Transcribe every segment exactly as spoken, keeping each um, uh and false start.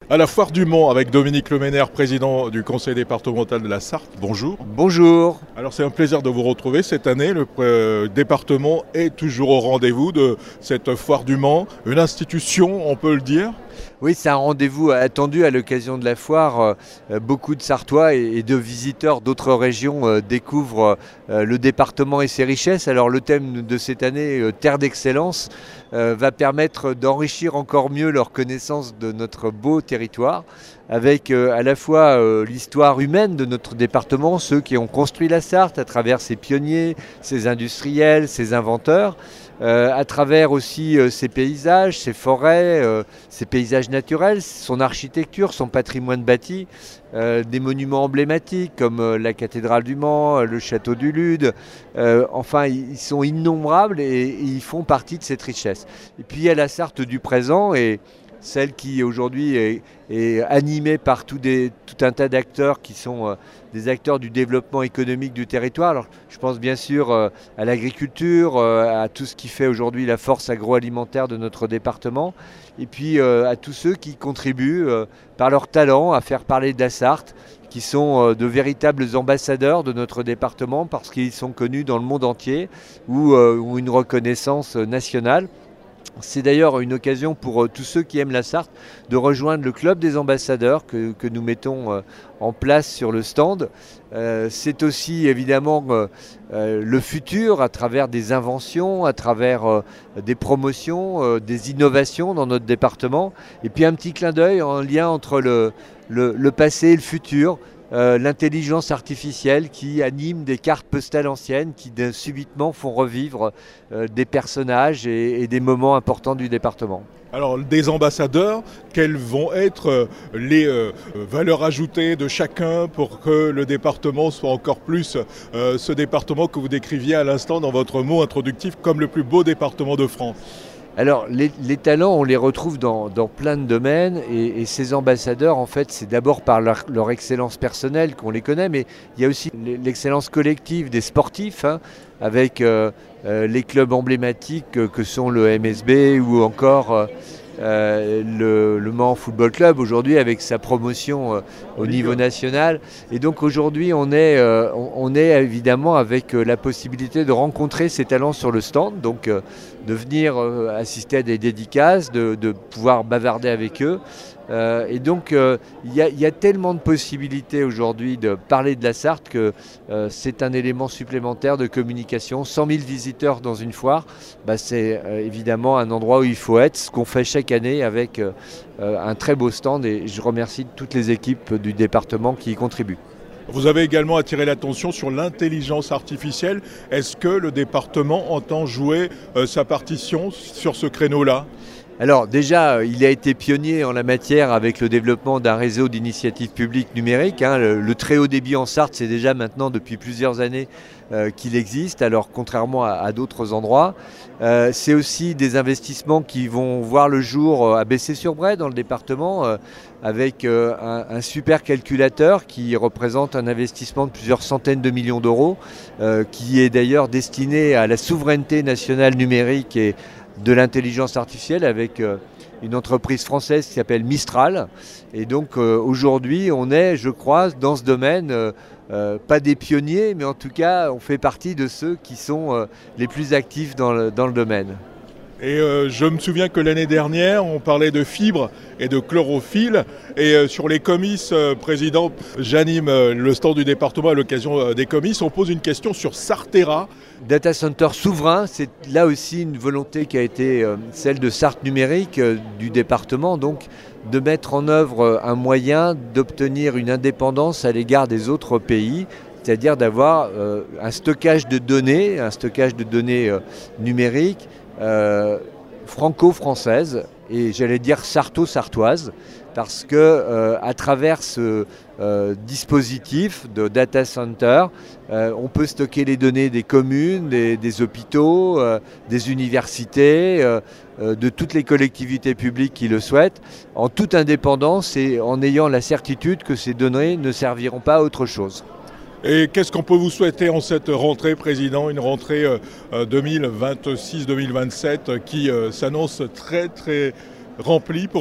À la Foire du Mans avec Dominique Leménaire, président du conseil départemental de la Sarthe. Bonjour. Bonjour. Alors c'est un plaisir de vous retrouver cette année. Le euh, département est toujours au rendez-vous de cette Foire du Mans, une institution, on peut le dire. Oui, c'est un rendez-vous attendu à l'occasion de la foire. Euh, beaucoup de Sartois et de visiteurs d'autres régions euh, découvrent euh, le département et ses richesses. Alors le thème de cette année, euh, Terre d'excellence, euh, va permettre d'enrichir encore mieux leur connaissance de notre beau territoire, avec euh, à la fois euh, l'histoire humaine de notre département, ceux qui ont construit la Sarthe à travers ses pionniers, ses industriels, ses inventeurs, euh, à travers aussi euh, ses paysages, ses forêts, euh, ses paysages naturels, son architecture, son patrimoine bâti, euh, des monuments emblématiques comme euh, la cathédrale du Mans, le château du Lude. Euh, enfin, ils sont innombrables et, et ils font partie de cette richesse. Et puis il y a la Sarthe du présent et celle qui aujourd'hui est, est animée par tout, des, tout un tas d'acteurs qui sont euh, des acteurs du développement économique du territoire. Alors, je pense bien sûr euh, à l'agriculture, euh, à tout ce qui fait aujourd'hui la force agroalimentaire de notre département, et puis euh, à tous ceux qui contribuent euh, par leur talent à faire parler de la Sarthe, qui sont euh, de véritables ambassadeurs de notre département parce qu'ils sont connus dans le monde entier ou, euh, ou une reconnaissance nationale. C'est d'ailleurs une occasion pour euh, tous ceux qui aiment la Sarthe de rejoindre le club des ambassadeurs que, que nous mettons euh, en place sur le stand. Euh, c'est aussi évidemment euh, euh, le futur à travers des inventions, à travers euh, des promotions, euh, des innovations dans notre département. Et puis un petit clin d'œil en lien entre le, le, le passé et le futur. Euh, l'intelligence artificielle qui anime des cartes postales anciennes qui de, subitement font revivre euh, des personnages et, et des moments importants du département. Alors des ambassadeurs, quelles vont être les euh, valeurs ajoutées de chacun pour que le département soit encore plus euh, ce département que vous décriviez à l'instant dans votre mot introductif comme le plus beau département de France? Alors, les, les talents, on les retrouve dans, dans plein de domaines et, et ces ambassadeurs, en fait, c'est d'abord par leur, leur excellence personnelle qu'on les connaît, mais il y a aussi l'excellence collective des sportifs, hein, avec euh, euh, les clubs emblématiques que, que sont le M S B ou encore euh, euh, le, le Mans Football Club, aujourd'hui avec sa promotion euh, au niveau national. Et donc aujourd'hui, on est, euh, on, on est évidemment avec euh, la possibilité de rencontrer ces talents sur le stand, donc euh, de venir euh, assister à des dédicaces, de, de pouvoir bavarder avec eux. Euh, et donc, il euh, y, y a tellement de possibilités aujourd'hui de parler de la Sarthe que euh, c'est un élément supplémentaire de communication. cent mille visiteurs dans une foire, bah, c'est euh, évidemment un endroit où il faut être, ce qu'on fait chaque année avec euh, un très beau stand. Et je remercie toutes les équipes du département qui y contribuent. Vous avez également attiré l'attention sur l'intelligence artificielle. Est-ce que le département entend jouer euh, sa partition sur ce créneau-là ? Alors déjà, il a été pionnier en la matière avec le développement d'un réseau d'initiatives publiques numériques. Hein. Le, le très haut débit en Sarthe, c'est déjà maintenant depuis plusieurs années euh, qu'il existe, alors contrairement à, à d'autres endroits. Euh, c'est aussi des investissements qui vont voir le jour à Bessay-sur-Bray dans le département, euh, avec euh, un, un super calculateur qui représente un investissement de plusieurs centaines de millions d'euros, euh, qui est d'ailleurs destiné à la souveraineté nationale numérique et de l'intelligence artificielle avec euh, une entreprise française qui s'appelle Mistral. Et donc euh, aujourd'hui, on est, je crois, dans ce domaine, euh, euh, pas des pionniers, mais en tout cas, on fait partie de ceux qui sont euh, les plus actifs dans le, dans le domaine. Et euh, je me souviens que l'année dernière, on parlait de fibres et de chlorophylle. Et euh, sur les comices, euh, président, j'anime euh, le stand du département à l'occasion euh, des comices. On pose une question sur Sartera. Data center souverain, c'est là aussi une volonté qui a été euh, celle de Sarthe Numérique, euh, du département, donc de mettre en œuvre euh, un moyen d'obtenir une indépendance à l'égard des autres pays, c'est-à-dire d'avoir euh, un stockage de données, un stockage de données euh, numériques, Euh, franco-française et j'allais dire sarto-sartoise parce que euh, à travers ce euh, dispositif de data center, euh, on peut stocker les données des communes, des, des hôpitaux, euh, des universités, euh, euh, de toutes les collectivités publiques qui le souhaitent, en toute indépendance et en ayant la certitude que ces données ne serviront pas à autre chose. Et qu'est-ce qu'on peut vous souhaiter en cette rentrée, Président, une rentrée euh, deux mille vingt-six deux mille vingt-sept qui euh, s'annonce très très remplie pour vous ?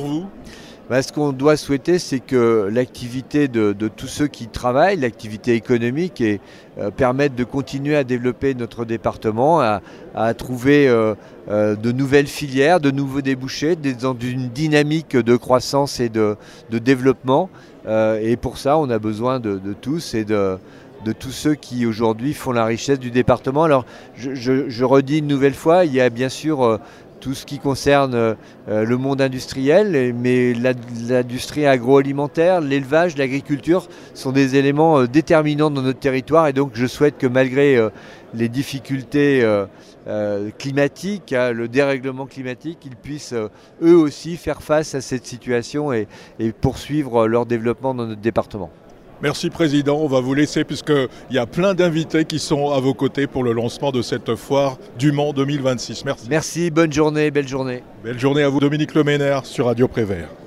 Bah, ce qu'on doit souhaiter, c'est que l'activité de, de tous ceux qui travaillent, l'activité économique, et, euh, permette de continuer à développer notre département, à, à trouver euh, euh, de nouvelles filières, de nouveaux débouchés, dans une dynamique de croissance et de, de développement. Euh, et pour ça, on a besoin de, de tous et de, de tous ceux qui aujourd'hui font la richesse du département. Alors, je, je, je redis une nouvelle fois, il y a bien sûr euh, tout ce qui concerne euh, le monde industriel, mais l'industrie agroalimentaire, l'élevage, l'agriculture sont des éléments euh, déterminants dans notre territoire, et donc je souhaite que malgré euh, les difficultés euh, euh, climatiques, hein, le dérèglement climatique, ils puissent euh, eux aussi faire face à cette situation et, et poursuivre leur développement dans notre département. Merci Président, on va vous laisser puisqu'il y a plein d'invités qui sont à vos côtés pour le lancement de cette foire du Mans deux mille vingt-six. Merci. Merci, bonne journée, belle journée. Belle journée à vous, Dominique Leménaire sur Radio Prévert.